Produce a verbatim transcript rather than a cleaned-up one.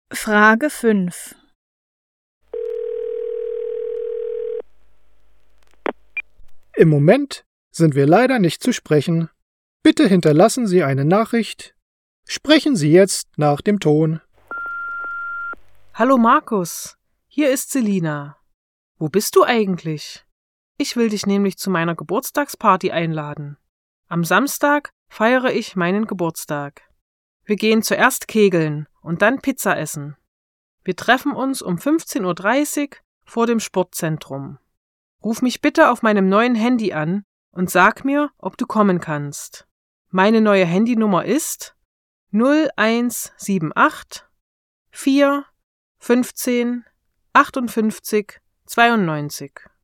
Frage fünf. Im Moment sind wir leider nicht zu sprechen. Bitte hinterlassen Sie eine Nachricht. Sprechen Sie jetzt nach dem Ton. Hallo Markus, hier ist Selina. Wo bist du eigentlich? Ich will dich nämlich zu meiner Geburtstagsparty einladen. Am Samstag feiere ich meinen Geburtstag. Wir gehen zuerst kegeln und dann Pizza essen. Wir treffen uns um fünfzehn Uhr dreißig vor dem Sportzentrum. Ruf mich bitte auf meinem neuen Handy an und sag mir, ob du kommen kannst. Meine neue Handynummer ist null eins sieben acht vier fünfzehn achtundfünfzig zweiundneunzig.